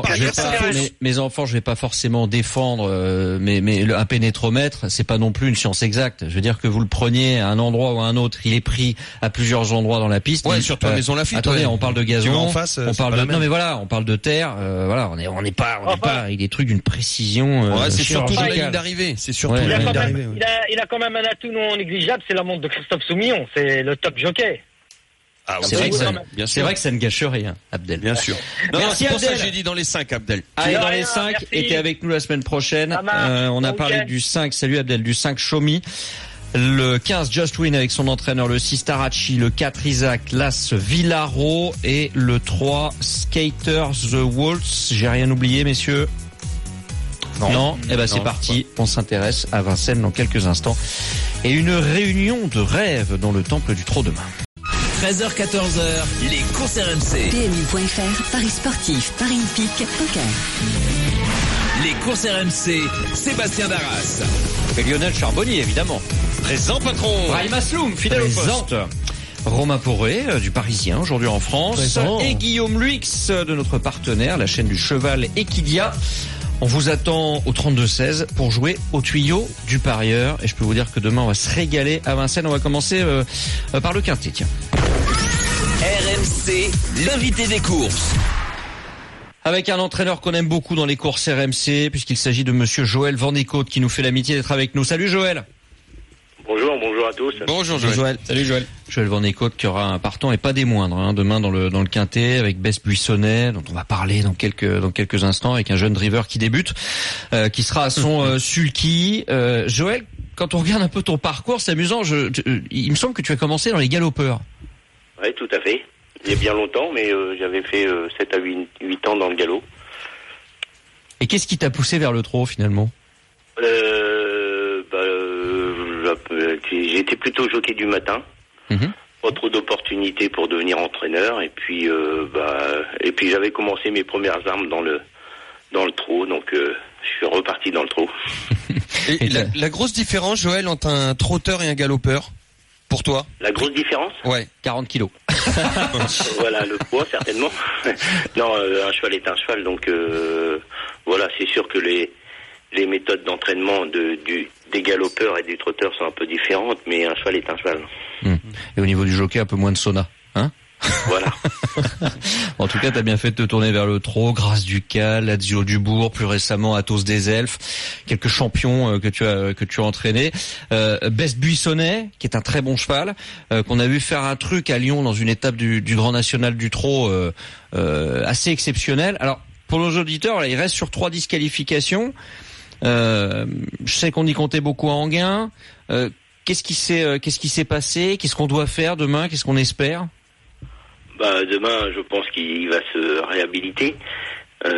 enfants, je vais pas forcément défendre, mais un pénétromètre, c'est pas non plus une science exacte. Je veux dire que vous le preniez à un endroit ou à un autre, il est pris à plusieurs endroits dans la piste. Ouais, surtout à Maison Lafitte. Attendez, on parle de gazon, en face, on parle non mais voilà, on parle de terre, voilà, on n'est pas avec des trucs d'une précision. Ouais, c'est surtout la ligne d'arrivée. C'est surtout la ligne d'arrivée. Il a quand même un atout non négligeable, c'est la montre de Christophe Soumillon, c'est le top jockey. Ah, c'est vrai que ça ne gâche rien, Abdel. Bien sûr. Merci Abdel. C'est pour ça que j'ai dit dans les 5, Abdel. Allez, dans les 5, et t'es avec nous la semaine prochaine. On a parlé du 5, salut Abdel, du 5 Shomi. Le 15 Just Win avec son entraîneur, le 6 Tarachi, le 4 Isaac, l'As Villaro et le 3 Skater The Waltz. J'ai rien oublié, messieurs? Non. Eh ben c'est parti. On s'intéresse à Vincennes dans quelques instants. Et une réunion de rêve dans le temple du Trot demain. 13h-14h, les courses RMC. PMU.fr, paris sportif, paris hippique, poker. Les courses RMC, Sébastien Darras. Et Lionel Charbonnier, évidemment. Présent, patron. Brahim Asloum, fidèle au poste. Romain Poré, du Parisien, aujourd'hui en France. Présent. Et Guillaume Luix, de notre partenaire, la chaîne du cheval Equidia. On vous attend au 32-16 pour jouer au tuyau du parieur. Et je peux vous dire que demain, on va se régaler à Vincennes. On va commencer par le Quintet, tiens. RMC, l'invité des courses. Avec un entraîneur qu'on aime beaucoup dans les courses RMC, puisqu'il s'agit de monsieur Joël Vandécote qui nous fait l'amitié d'être avec nous. Salut Joël. Bonjour à tous. Bonjour Joël. Salut Joël. Joël Vandécote qui aura un partant et pas des moindres demain dans le Quintet avec Bess Buissonnet dont on va parler dans quelques instants avec un jeune driver qui débute qui sera à son sulky. Joël, quand on regarde un peu ton parcours, c'est amusant. Il me semble que tu as commencé dans les galopeurs. Oui, tout à fait. Il y a bien longtemps, mais j'avais fait 7 à 8 ans dans le galop. Et qu'est-ce qui t'a poussé vers le trot finalement? J'étais plutôt jockey du matin. Pas trop d'opportunités pour devenir entraîneur. Et puis j'avais commencé mes premières armes dans le trot. Donc je suis reparti dans le trot. Et la grosse différence, Joël, entre un trotteur et un galopeur, pour toi? La grosse différence? Ouais. 40 kilos. Voilà, le poids, certainement. Non, un cheval est un cheval. Donc voilà, c'est sûr que les méthodes d'entraînement des galopeurs et du trotteur sont un peu différentes, mais un cheval est un cheval. Et au niveau du jockey, un peu moins de sauna, hein? Voilà. En tout cas, t'as bien fait de te tourner vers le trot. Grâce du Cal, Lazio Dubourg, plus récemment Athos des Elfes, quelques champions que tu as entraînés. Best Buissonnet, qui est un très bon cheval, qu'on a vu faire un truc à Lyon dans une étape du Grand National du Trot assez exceptionnel. Alors pour nos auditeurs, là, il reste sur 3 disqualifications. Je sais qu'on y comptait beaucoup à Enghien. Qu'est-ce qui s'est passé? Qu'est-ce qu'on doit faire demain? Qu'est-ce qu'on espère? Demain, je pense qu'il va se réhabiliter. C'est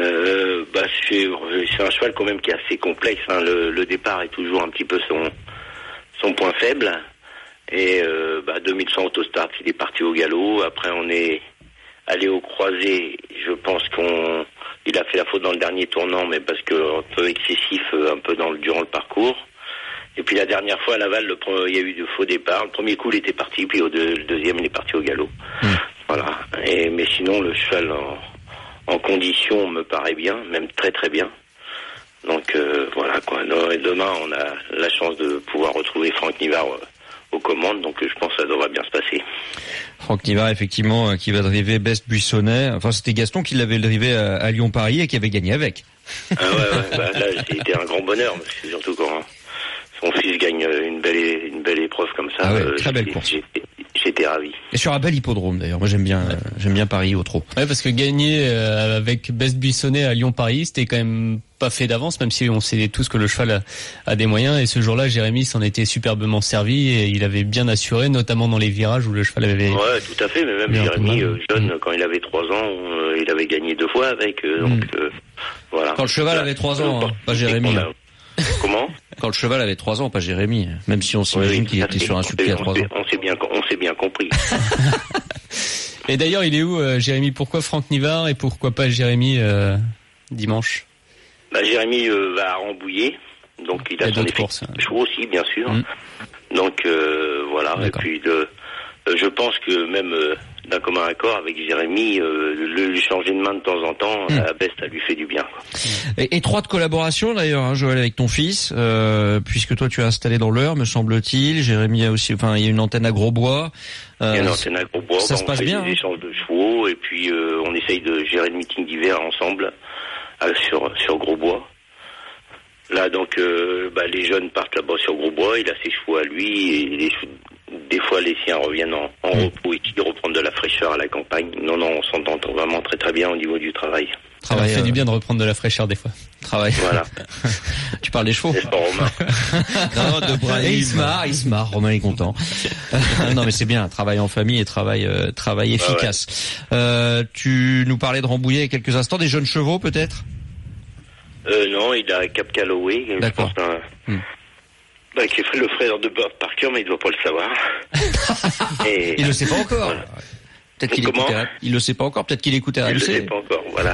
un cheval quand même qui est assez complexe. Hein. Le départ est toujours un petit peu son point faible. Et 2100 autostart, il est parti au galop. Après, on est allé au croisé. Je pense il a fait la faute dans le dernier tournant, mais parce que un peu excessif, un peu durant le parcours. Et puis la dernière fois à Laval, il y a eu de faux départs. Le premier coup, il était parti, puis le deuxième, il est parti au galop. Voilà. Mais sinon, le cheval en condition me paraît bien, même très très bien. Donc voilà quoi. Et demain, on a la chance de pouvoir retrouver Franck Nivard aux commandes, donc je pense que ça devrait bien se passer. Franck Nivard, effectivement, qui va driver Best Buissonnet. Enfin, c'était Gaston qui l'avait drivé à Lyon-Paris et qui avait gagné avec. Ah ouais. Là, c'était un grand bonheur, parce que surtout quand son fils gagne une belle épreuve comme ça. Ah ouais, très belle course. J'étais ravi. Et sur un bel hippodrome d'ailleurs. Moi j'aime bien Paris au trot. Ouais, parce que gagner avec Best Buissonnet à Lyon-Paris, c'était quand même pas fait d'avance, même si on sait tous que le cheval a des moyens. Et ce jour-là, Jérémy s'en était superbement servi et il avait bien assuré, notamment dans les virages où le cheval avait... Ouais, tout à fait. Mais même Jérémy, jeune, quand il avait 3 ans, il avait gagné 2 fois avec. Donc voilà. Quand le cheval avait 3 ans, hein, pas Jérémy. Comment? Quand le cheval avait 3 ans, pas Jérémy. Même si on s'imagine qu'il était sur un succès à 3 ans. On s'est bien compris. Et d'ailleurs, il est où, Jérémy? Pourquoi Franck Nivard et pourquoi pas Jérémy dimanche? Jérémy va à Rambouillet, donc il a son effectif de chevaux aussi, bien sûr. Donc voilà. D'accord. Et puis je pense que même d'un commun accord avec Jérémy, le changer de main de temps en temps, à Best, ça lui fait du bien. Quoi. Et étroite collaboration d'ailleurs, hein, Joël, avec ton fils, puisque toi tu as installé dans l'Eure, me semble-t-il. Jérémy a aussi, il y a une antenne à Grosbois. Il y a une antenne à Grosbois. Ça se passe bien. On fait des échanges de chevaux et puis on essaye de gérer le meeting d'hiver ensemble sur Grosbois. Là donc les jeunes partent là-bas sur Grosbois, il a ses chevaux à lui et des fois les siens reviennent en repos et qui reprennent de la fraîcheur à la campagne. Non, on s'entend vraiment très très bien au niveau du travail. Ça fait du bien de reprendre de la fraîcheur des fois. Travail. Voilà. Tu parles des chevaux. C'est pas Romain. Non, de Brahim. Et il se marre, Romain est content. Non mais c'est bien, travail en famille et travail efficace. Ouais. Tu nous parlais de Rambouillet il y a quelques instants, des jeunes chevaux peut-être? Non, il a Cap Calloway. D'accord. Qui est le frère de Bob Parker, mais il doit pas le savoir. Et il le sait pas encore. Voilà. Peut-être qu'il écoute. Il le sait pas encore. Peut-être qu'il écoute RMC. Il le sait pas encore. Voilà.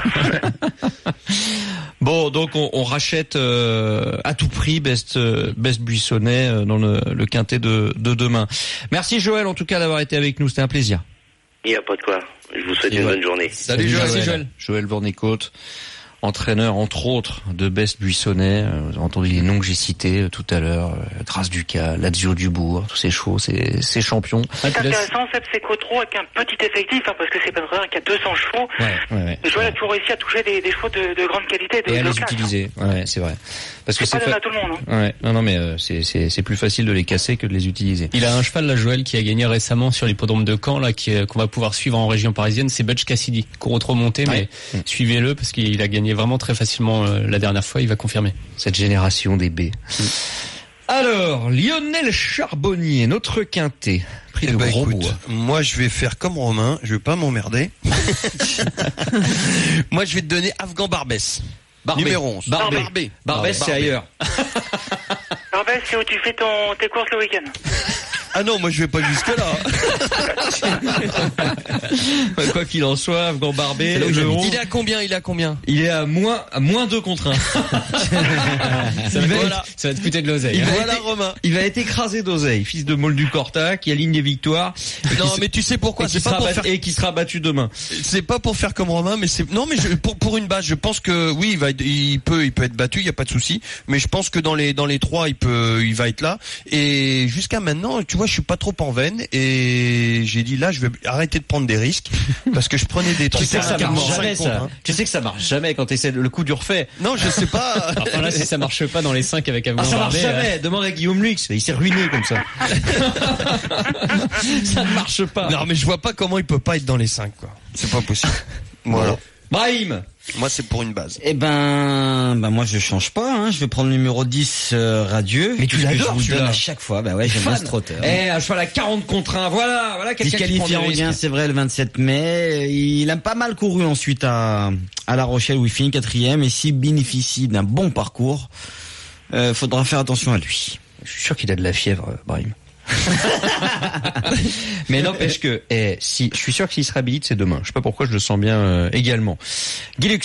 Bon, donc on rachète à tout prix Best Buissonnet dans le quintet de demain. Merci Joël, en tout cas, d'avoir été avec nous. C'était un plaisir. Il n'y a pas de quoi. Je vous souhaite une bonne journée. Salut Joël. Joël Vornécote. Entraîneur entre autres de Best Buissonnet, vous avez entendu les noms que j'ai cités tout à l'heure, Grâce Ducal, Lazio Dubourg, tous ces chevaux, ces champions. C'est intéressant, c'est qu'au trot avec un petit effectif, parce que c'est pas vrai qu'il y a 200 chevaux. Ouais. Joël a toujours réussi à toucher des chevaux de grande qualité. Et à les utiliser, ouais, c'est vrai. Parce que c'est pas donné à tout le monde. Ouais, non, mais c'est plus facile de les casser que de les utiliser. Il a un cheval là, Joël, qui a gagné récemment sur l'hippodrome de Caen, là, qu'on va pouvoir suivre en région parisienne, c'est Butch Cassidy, qu'on retrouve monté, mais suivez-le parce qu'il a gagné vraiment très facilement la dernière fois, il va confirmer. Cette génération des B. Alors, Lionel Charbonnier, notre quintet, prix de Grosbois. Moi, je vais faire comme Romain, je vais pas m'emmerder. Moi, je vais te donner Afghan Barbès. Numéro 11. Barbès, c'est ailleurs. Barbès, c'est où tu fais tes courses le week-end. Ah non, moi je vais pas jusque là. Quoi qu'il en soit, Afghan Barbé, il est à combien? Il est à moins 2 contre 1. Ça va te coûter de l'oseille. Romain. Il va être écrasé d'oseille, fils de Moldu Corta, qui aligne les victoires. Non, mais tu sais pourquoi? C'est pas pour faire... Et qui sera battu demain. C'est pas pour faire comme Romain, mais pour une base, je pense que oui, il peut être battu, il y a pas de souci. Mais je pense que dans les 3, il va être là. Et jusqu'à maintenant, tu vois, je suis pas trop en veine et j'ai dit là, je vais arrêter de prendre des risques parce que je prenais des trucs. Tu sais que ça marche jamais, ça. Tu sais que ça marche jamais quand t'essaies le coup du refait. Non, je sais pas. Enfin là, si ça marche pas dans les 5 avec Avgan ça Barbet, marche jamais. Demande à Guillaume Lux. Il s'est ruiné comme ça. Ça ne marche pas. Non, mais je vois pas comment il peut pas être dans les 5, quoi. C'est pas possible. Voilà. Brahim. Moi, c'est pour une base. Eh ben moi je change pas, hein. Je vais prendre le numéro 10, Radieux. Mais tu l'adores, je vous le donne celui-là. à chaque fois. Bah ouais, j'aime bien ce trotteur. Un cheval à 40 contre 1. Voilà quelqu'un qui prend Disqualifié des en risques. gain, c'est vrai, le 27 mai. Il a pas mal couru ensuite à La Rochelle où il finit 4e. Et s'il bénéficie d'un bon parcours, faudra faire attention à lui. Je suis sûr qu'il a de la fièvre, Brahim. Mais n'empêche que, si, je suis sûr que s'il se réhabilite, c'est demain. Je sais pas pourquoi, je le sens bien également. Guilux.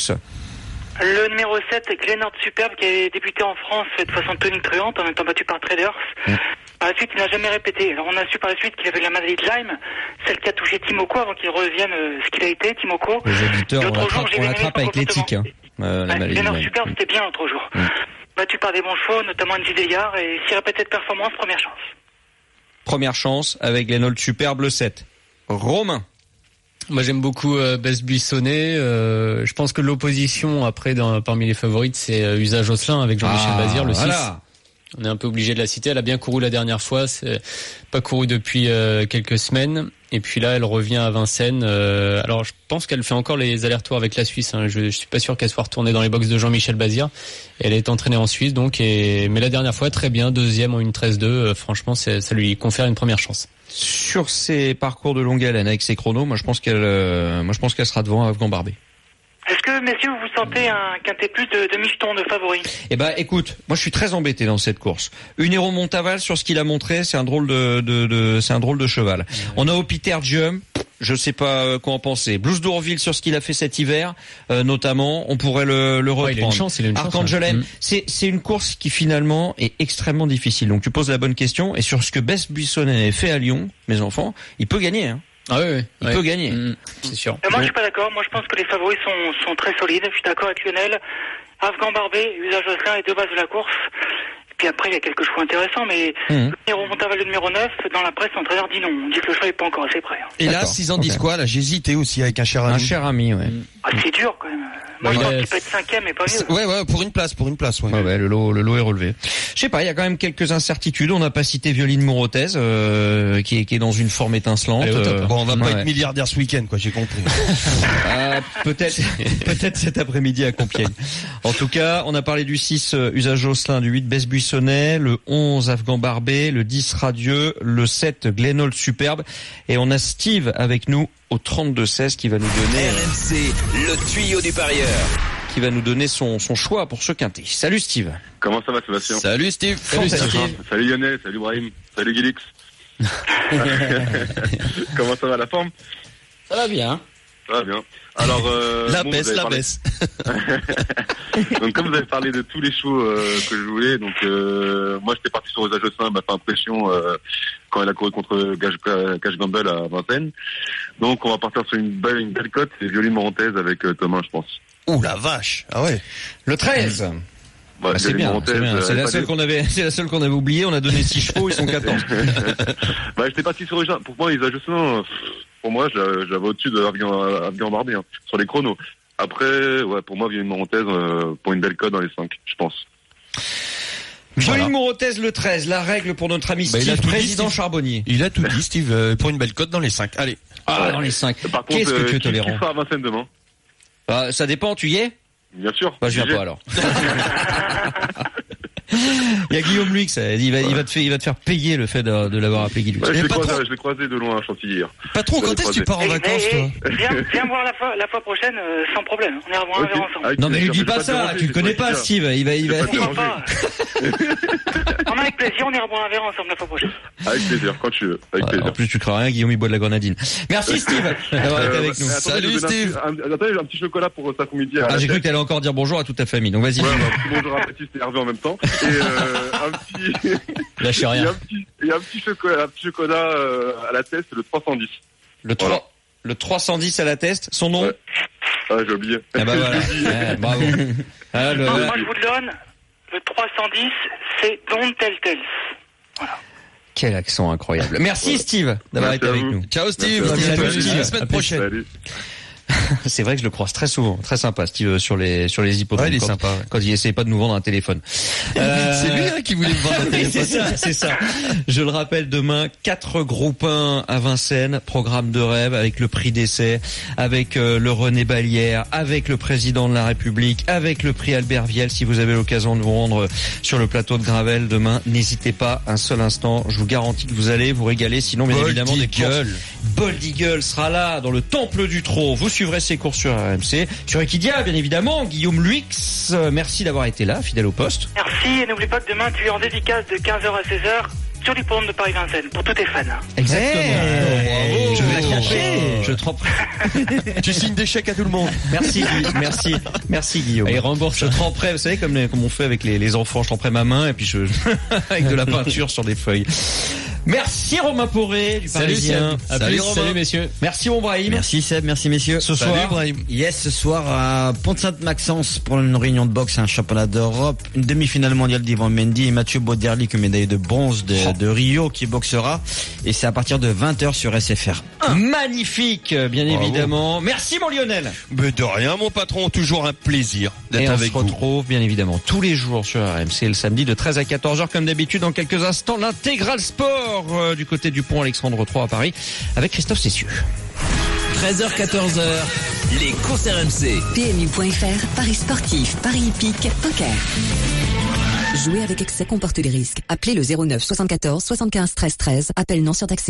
Le numéro 7, Glenord Superbe, qui a débuté en France de façon tonitruante, en étant battu par Traders. Par la suite, il n'a jamais répété. Alors, on a su par la suite qu'il avait la maladie de Lyme, celle qui a touché Timoko avant qu'il revienne ce qu'il a été, Timoko. Les auditeurs, on l'attrape avec les l'éthique. La maladie de Glenord Lyme. Superbe, c'était bien l'autre jour. Battu par des bons chevaux, notamment Andy Deillard, et s'il répète cette performance, première chance. Première chance avec Glenhold Superbe, le 7. Romain. Moi j'aime beaucoup Bess Buissonnet. Je pense que l'opposition après parmi les favorites c'est Usage Osselin avec Jean-Michel Bazir, le 6. On est un peu obligé de la citer. Elle a bien couru la dernière fois, c'est pas couru depuis quelques semaines. Et puis là, elle revient à Vincennes. Alors, je pense qu'elle fait encore les allers-retours avec la Suisse. Hein. Je suis pas sûr qu'elle soit retournée dans les box de Jean-Michel Bazir. Elle est entraînée en Suisse, donc. Mais la dernière fois, très bien, 2e en une 13-2. Franchement, ça lui confère une première chance. Sur ses parcours de longue haleine avec ses chronos, moi je pense qu'elle sera devant Avgan Barbet. Est-ce que, messieurs, vous sentez un quintet plus de michetons de favoris? Eh ben, écoute, moi je suis très embêté dans cette course. Unero Montaval, sur ce qu'il a montré, c'est un drôle c'est un drôle de cheval. On a Opitergium, je sais pas quoi en penser. Blues d'Ourville sur ce qu'il a fait cet hiver, notamment, on pourrait le reprendre. Il a une chance, Arcangelen, c'est une course qui finalement est extrêmement difficile. Donc tu poses la bonne question, et sur ce que Bess Buissonnet a fait à Lyon, mes enfants, il peut gagner, hein. Ah oui. Il peut gagner. C'est sûr. Moi, je suis pas d'accord. Moi, je pense que les favoris sont très solides. Je suis d'accord avec Lionel. Avgan Barbet, Usage Osselin, les deux bases de la course. Et puis après, il y a quelques choix intéressants, mais le numéro Montaval, le numéro 9, dans la presse, l'entraîneur dit non. On dit que le choix est pas encore assez prêt. Et là, 6 ans disent quoi? Là, j'hésitais aussi avec un cher ami. Un cher ami, ouais. C'est dur, quand même. Moi, je pense qu'il peut être 5e, mais pas mieux. Ouais, pour une place, ouais. Ouais, le lot est relevé. Je sais pas, il y a quand même quelques incertitudes. On n'a pas cité Violine Morotez, qui est dans une forme étincelante. Bon, on va pas être milliardaire ce week-end, quoi, j'ai compris. Peut-être cet après-midi à Compiègne. En tout cas, on a parlé du 6 Usage Osselin, du 8 Bess Buissonnet, le 11 Avgan Barbet, le 10 Radieux, le 7 Glenhold Superbe, et on a Steve avec nous au 32-16 qui va nous donner RMC, le tuyau du parieur. Qui va nous donner son choix pour ce quintet. Salut Steve. Comment ça va Sébastien? Salut Steve. Salut Lionel, salut Brahim, salut Guilix. Comment ça va la forme? Ça va bien. Ça va bien. Alors la baisse. Donc comme vous avez parlé de tous les shows que je voulais, donc moi j'étais parti sur Usage Osselin, m'a fait impression quand elle a couru contre Cash Gamble à Vincennes. Donc on va partir sur une belle cote, c'est Violine Morotez avec Thomas, je pense. Ouh la vache. Ah ouais. Le 13. Ouais, c'est bien. C'est la seule qu'on avait oubliée. On a donné 6 chevaux, ils sont 14. J'étais parti sur pour moi Usage Osselin. Pour moi, j'avais au-dessus de Avgan Barbet, hein, sur les chronos. Après, ouais, pour moi, Violine Morotez pour une belle cote dans les 5, je pense. Violine Morotez le 13, la règle pour notre ami Steve, président Charbonnier. Il a tout dit, Steve, pour une belle cote dans les 5. Allez. Dans les 5. Par contre, qu'est-ce que tu es tolérant? Qui sera à Vincennes demain? Ça dépend, tu y es? Bien sûr. Je viens pas alors. Il y a Guillaume Lux, il va te faire payer le fait de l'avoir appelé Guillaume. Ouais, je l'ai croisé de loin à Chantilly hier. Patron, quand est-ce que tu pars en vacances, toi? Viens voir la fois prochaine, sans problème. On ira boire un verre ensemble. Non mais lui dis pas ça, tu le connais pas Steve, il va. On a avec plaisir, on ira boire un verre ensemble la fois prochaine. Avec plaisir, quand tu veux. Avec plaisir. En plus tu crains rien, Guillaume il boit de la grenadine. Merci Steve d'avoir été avec nous. Salut Steve. Attendez, j'ai un petit chocolat pour cet après-midi. J'ai cru que t'allais encore dire bonjour à toute ta famille, donc vas-y. Ouais, bonjour à Baptiste et Hervé en même temps. Et lâchez rien. Il y a un petit chocolat à la test, le 310. Le 310 à la test, son nom? Ouais. Ah, j'ai oublié. Ah bah voilà. Bravo. Moi je vous le donne, le 310, c'est Don't Tell Tales. Voilà. Quel accent incroyable. Merci Steve d'avoir été avec nous. Ciao Steve. À la semaine prochaine. Salut. C'est vrai que je le croise très souvent, très sympa Steve sur les hippodromes. Ouais, il est quand, sympa. Ouais. Quand il essayait pas de nous vendre un téléphone. C'est lui qui voulait me vendre un téléphone. c'est ça. Je le rappelle, demain 4 groupes 1 à Vincennes, programme de rêve avec le prix d'essai, avec le René Ballière, avec le président de la République, avec le prix Albert Viel. Si vous avez l'occasion de vous rendre sur le plateau de Gravel demain, n'hésitez pas un seul instant. Je vous garantis que vous allez vous régaler. Sinon, bien évidemment, des courses. Bold Eagle sera là dans le temple du trot. Vous suivrez ses courses sur RMC, sur Equidia, bien évidemment. Guillaume Luix, merci d'avoir été là, fidèle au poste. Merci, et n'oublie pas que demain tu es en dédicace de 15h à 16h sur l'hippodrome de Paris-Vincennes, pour tous tes fans. Exactement. Bravo. Je vais la cacher. Je te tremperai. Tu signes des chèques à tout le monde. Merci Guillaume. Et rembourse. Je tremperai, vous savez, comme on fait avec les enfants, je tremperai ma main et puis avec de la peinture sur des feuilles. Merci Romain Poré du Parisien. Salut messieurs. Merci mon Brahim. Merci Seb, merci messieurs. Ce soir, Brahim. Yes, ce soir à Pont-Sainte-Maxence pour une réunion de boxe, un championnat d'Europe, une demi-finale mondiale d'Ivan Mendy et Mathieu Bauderlic, médaille de bronze de Rio qui boxera. Et c'est à partir de 20h sur SFR. Magnifique, bien évidemment. Merci mon Lionel. Mais de rien mon patron, toujours un plaisir d'être avec vous. On se retrouve bien évidemment tous les jours sur RMC le samedi de 13 à 14h comme d'habitude. Dans quelques instants, l'intégral sport du côté du pont Alexandre III à Paris avec Christophe Cessieux. 13h-14h, les courses RMC. PMU.fr, Paris sportif, Paris hippique, poker. Jouer avec excès comporte des risques. Appelez le 09 74 75 13 13. Appel non surtaxé.